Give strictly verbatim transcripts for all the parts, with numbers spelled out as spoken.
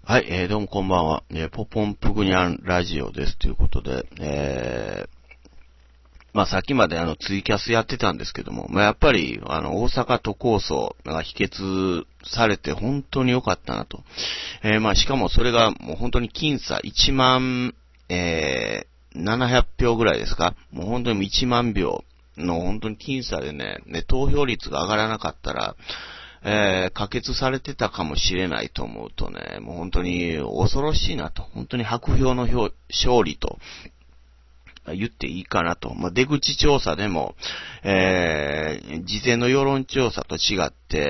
はい、えー、どうもこんばんは。えー、ポポンプグニャンラジオですということで、えー、まあさっきまであのツイキャスやってたんですけども、まあやっぱりあの大阪都構想が否決されて本当に良かったなと。えー、まあしかもそれがもう本当に僅差いちまん、えー、ななひゃくひょうぐらいですか。もう本当にいちまんひょうの本当に僅差でね、ね投票率が上がらなかったら、えー、可決されてたかもしれないと思うとね、もう本当に恐ろしいなと。本当に白票の票勝利と言っていいかなと。まあ、出口調査でも、えー、事前の世論調査と違って、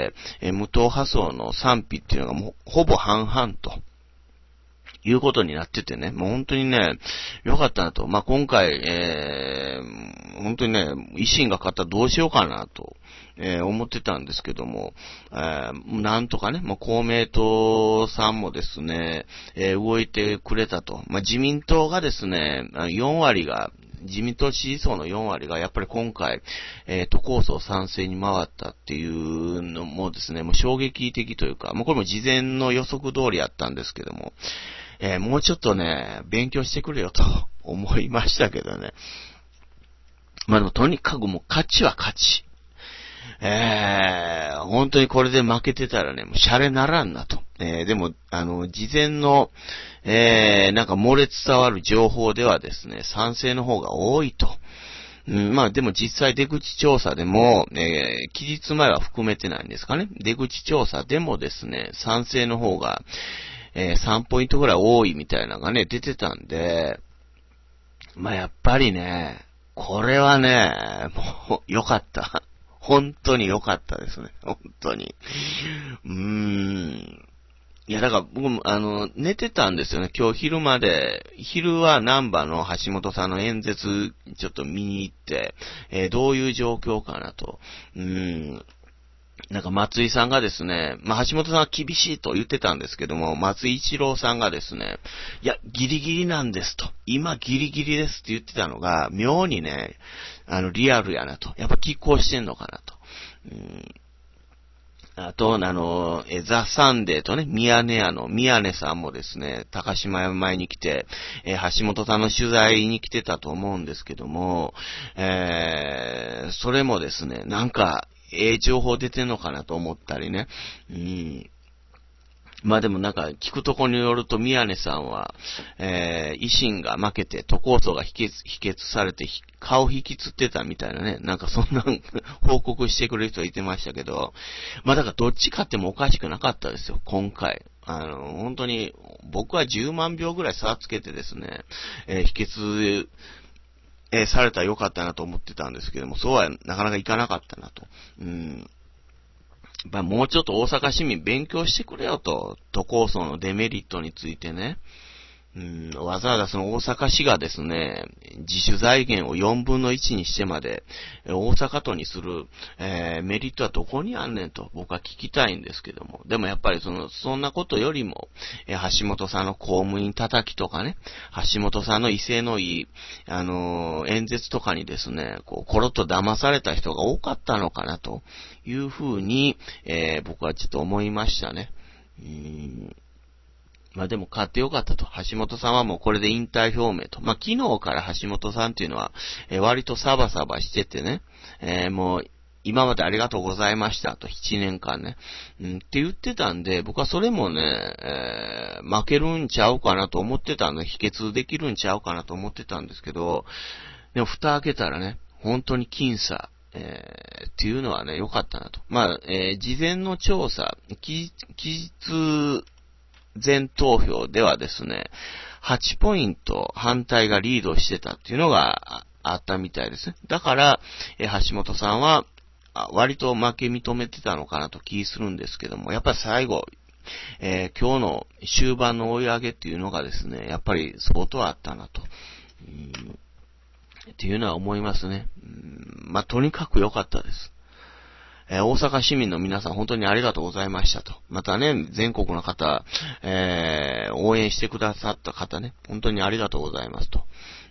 えー、無党派層の賛否っていうのがもうほぼ半々と。いうことになっててね、もう本当にね、良かったなと。まあ、今回、えー、本当にね、維新が勝ったらどうしようかなと、えー、思ってたんですけども、えー、なんとかね、もう公明党さんもですね、えー、動いてくれたと。まあ、自民党がですね、よんわりが、自民党支持層のよんわりがやっぱり今回、えー、都構想賛成に回ったっていうのもですね、もう衝撃的というか、もうこれも事前の予測通りやったんですけども、えー、もうちょっとね、勉強してくれよと思いましたけどね。まあでもとにかくもう勝ちは勝ち。えー、本当にこれで負けてたらね、もうシャレならんなと。えー、でも、あの、事前の、えー、なんか漏れ伝わる情報ではですね、賛成の方が多いと。うん、まあでも実際出口調査でも、えー、期日前は含めてないんですかね。出口調査でもですね、賛成の方が、えー、さんポイントぐらい多いみたいなのがね、出てたんで、まあやっぱりね、これはね、もう良かった。本当に良かったですね。本当に。うーん。いや、だから僕も、あの、寝てたんですよね。今日昼まで、昼は南波の橋本さんの演説、ちょっと見に行って、えー、どういう状況かなと。うーん。なんか松井さんがですね、まあ、橋本さんは厳しいと言ってたんですけども、松井一郎さんがですね、いや、ギリギリなんですと。今ギリギリですって言ってたのが、妙にね、あの、リアルやなと。やっぱ拮抗してんのかなと。うんあと、あの、えザ・サンデーとね、宮根屋の、宮根さんもですね、高島屋前に来て、えー、橋本さんの取材に来てたと思うんですけども、えー、それもですね、なんか、ええ情報出てんのかなと思ったりね、うん。まあでもなんか聞くとこによると宮根さんは、えー、維新が負けて都構想が否決、否決されて顔引きつってたみたいなね、なんかそんな報告してくれる人いてましたけど、まあだからどっち勝ってもおかしくなかったですよ、今回。あの、本当に僕はじゅうまんひょうぐらい差つけてですね、えー、否決、えー、されたらよかったなと思ってたんですけども、そうはなかなかいかなかったなと。うんまあ、もうちょっと大阪市民勉強してくれよと、都構想のデメリットについてね。うん、わざわざその大阪市がですね、自主財源をよんぶんのいちにしてまで、大阪都にする、えー、メリットはどこにあんねんと僕は聞きたいんですけども。でもやっぱりその、そんなことよりも、えー、橋本さんの公務員叩きとかね、橋本さんの威勢のいい、あのー、演説とかにですね、こう、コロッと騙された人が多かったのかなというふうに、えー、僕はちょっと思いましたね。うーんまあでも勝ってよかったと。橋本さんはもうこれで引退表明と。まあ昨日から橋本さんっていうのは、えー、割とサバサバしててね、えー、もう今までありがとうございましたと、ななねんかんね。うん、って言ってたんで、僕はそれもね、えー、負けるんちゃうかなと思ってたの、否決できるんちゃうかなと思ってたんですけど、でも蓋開けたらね、本当に僅差。えー、っていうのはね、良かったなと。まあ、えー、事前の調査、期日前投票ではですね、はちポイント反対がリードしてたっていうのがあったみたいですね。だから、え橋本さんは割と負け認めてたのかなと気するんですけども、やっぱり最後、えー、今日の終盤の追い上げっていうのがですね、やっぱり相当あったなと。うんっていうのは思いますね。うんまあ、とにかく良かったです。えー、大阪市民の皆さん本当にありがとうございましたと。またね、全国の方、えー、応援してくださった方ね、本当にありがとうございますと。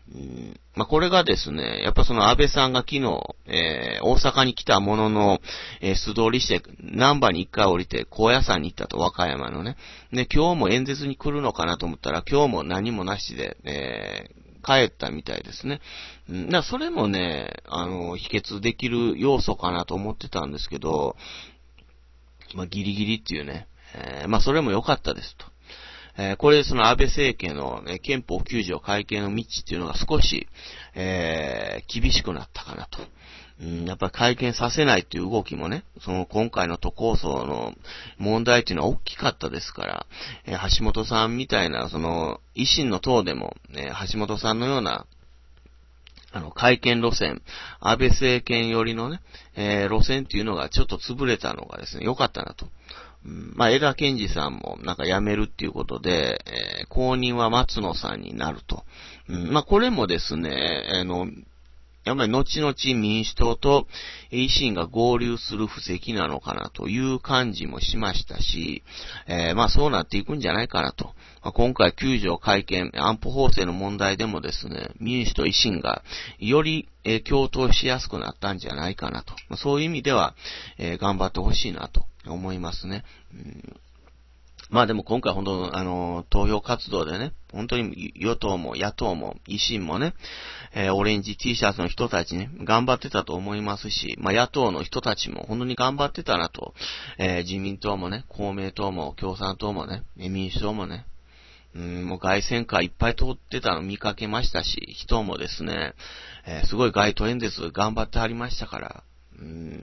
うん、まあ、これがですね、やっぱその安倍さんが昨日、えー、大阪に来たものの、えー、素通りして、難波に一回降りて、高野山に行ったと、和歌山のね。で、今日も演説に来るのかなと思ったら、今日も何もなしで、えー、帰ったみたいですね。うん、だからそれもね、あの、秘訣できる要素かなと思ってたんですけど、まあ、ギリギリっていうね、えー、まあ、それも良かったですと。えー、これでその安倍政権の、ね、憲法きゅう条改憲の道っていうのが少し、えー、厳しくなったかなと。うん、やっぱり改憲させないっていう動きもね、その今回の都構想の問題っていうのは大きかったですから、えー、橋本さんみたいな、その、維新の党でも、ね、橋本さんのような、あの、改憲路線、安倍政権寄りのね、えー、路線っていうのがちょっと潰れたのがですね、良かったなと。うん、まあ、枝健二さんもなんか辞めるっていうことで、えー、後任は松野さんになると。うん、まあ、これもですね、あの、やっぱり後々民主党と維新が合流する布石なのかなという感じもしましたし、えー、まあそうなっていくんじゃないかなと。まあ、今回きゅう条改憲、安保法制の問題でもですね、民主と維新がより、えー、共闘しやすくなったんじゃないかなと。まあ、そういう意味では、えー、頑張ってほしいなと思いますね。うん、まあでも今回本当、あの、投票活動でね、本当に与党も野党も維新もね、えー、オレンジ T シャツの人たちね、頑張ってたと思いますし、まあ野党の人たちも本当に頑張ってたなと、えー、自民党もね、公明党も共産党もね、民主党もね、うん、もう凱旋会いっぱい通ってたの見かけましたし、人もですね、えー、すごい街頭演説頑張ってはりましたから、うん、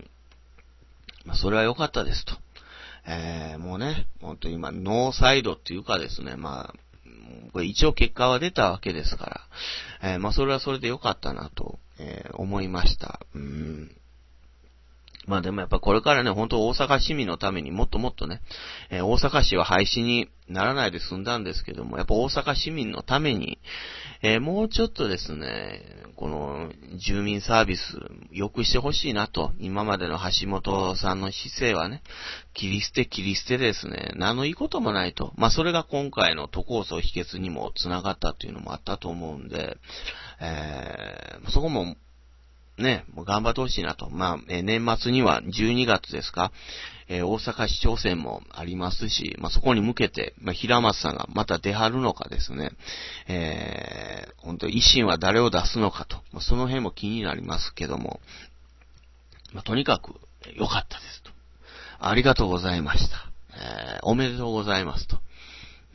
まあそれは良かったですと。えー、もうね、本当に今、ノーサイドっていうかですね、まあ、これ一応結果は出たわけですから、えー、まあそれはそれで良かったなと、えー、思いました。うん、まあでもやっぱこれからね、本当大阪市民のためにもっともっとね、えー、大阪市は廃止にならないで済んだんですけども、やっぱ大阪市民のために、えー、もうちょっとですね、この住民サービス良くしてほしいなと、今までの橋本さんの姿勢はね、切り捨て切り捨てですね、何のいいこともないと。まあそれが今回の都構想秘訣にもつながったっていうのもあったと思うんで、えー、そこもね、もう頑張ってほしいなと。まあ、えー、年末にはじゅうにがつですか、えー、大阪市長選もありますし、まあそこに向けて、まあ平松さんがまた出張るのかですね、えー、本当維新は誰を出すのかと、まあ、その辺も気になりますけども、まあとにかく良かったですと。ありがとうございました。えー、おめでとうございますと。うん、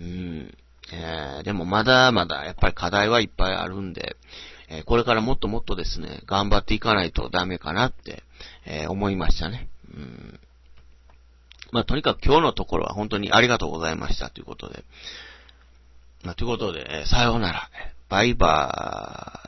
えー、でもまだまだやっぱり課題はいっぱいあるんで、えー、これからもっともっとですね、頑張っていかないとダメかなって、えー、思いましたね。うん、まあ、とにかく今日のところは本当にありがとうございましたということで。まあ、ということで、えー、さようなら。バイバーイ。